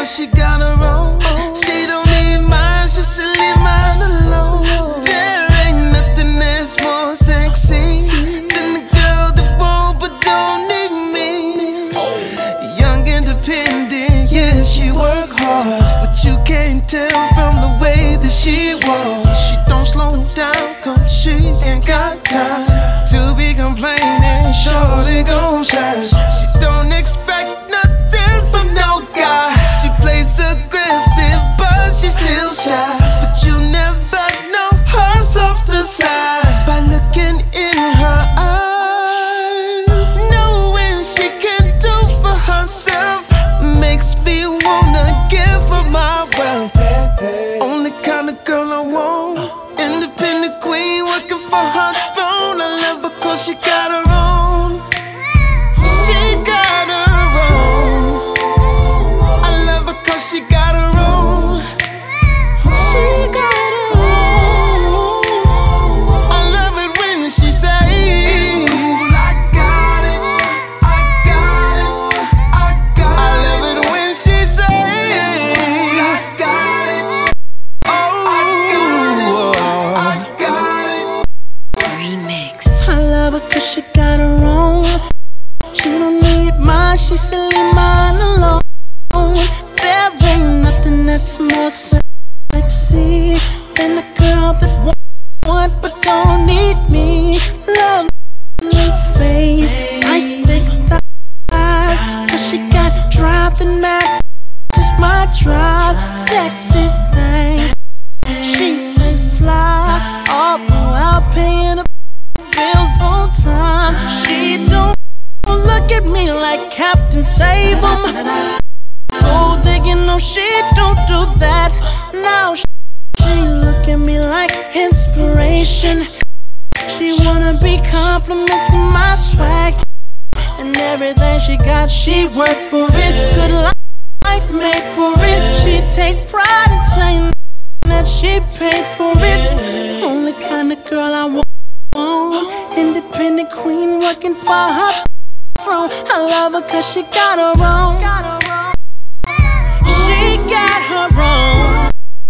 cause she got her own. She don't need mine, she should leave mine alone. There ain't nothing that's more sexy than the girl that won't but don't need me. Young, independent, yeah, she work hard, but you can't tell from the way that she walks. She don't slow down cause she ain't got time to be complaining. Shorty gon' shine. She don't expect nothing from no guy. She plays aggressive but she's still shy. But you never know her softer side by looking in her eyes. Knowing she can do for herself makes me wanna give her my wealth. Only kind of girl I want, independent queen working for her throne. I love her cause she got her own. She got her own. I love her cause she got her own. She got her own. I love it when she says, I got it, I got it, I got it. I love it when she says, I got it, oh, I got it. Remix. I love her cause she got her own. She don't need mine, she still leave mine alone. There ain't nothing that's more sexy than a girl that want but don't need me. Love face, nice thick thighs, cause she got drive and match just my drive. Sexy thing, she stay fly, although I'm paying her bills on time. She don't look at me like Captain Save-'em. Gold digging, no, she don't do that. Now she look at me like inspiration. She wanna be complimenting my swag and everything she got. She work for it, good life made for it. She take pride in saying that she paid for it. Only kind of girl I want. Independent queen working for her throne. I love her cause she got her own. She got her own.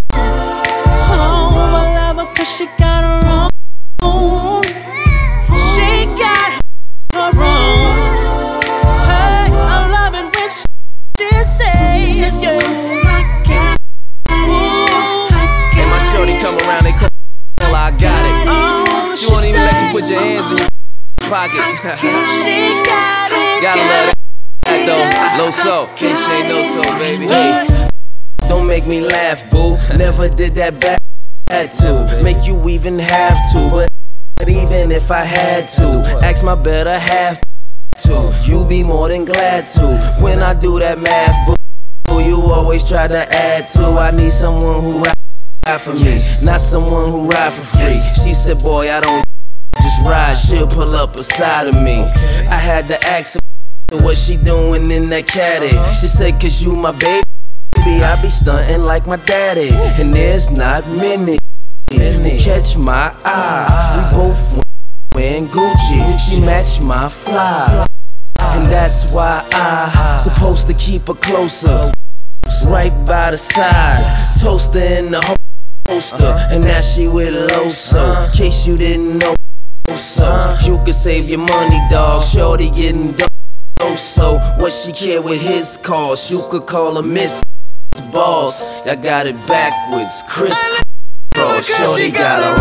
Oh, I love her cause she got her own. She got her own. Hey, I love it when she says, I got it. And my shorty come around, they call I got it. She won't even let you put your hands in your pocket. She got it. Gotta love that though. Low so, can't say no so, baby. Hey, don't make me laugh, boo. Never did that bad to make you even have to. But even if I had to, ask my better half to. You be more than glad to. When I do that math, boo, you always try to add to. I need someone who ride for me, not someone who ride for free. She said, boy, I don't just ride, she'll pull up beside of me. I had to ask her what she doing in that caddy. She said, cause you my baby, I be stunting like my daddy. And there's not many catch my eye. We both wearing Gucci, she matched my fly. And that's why I supposed to keep her closer, right by the side. Toaster in the holster, and now she with Loso. In case you didn't know so, you could save your money, dog. Shorty getting dope. So what she care with his cause? You could call her Miss Boss. I got it backwards, crisscross. Shorty got her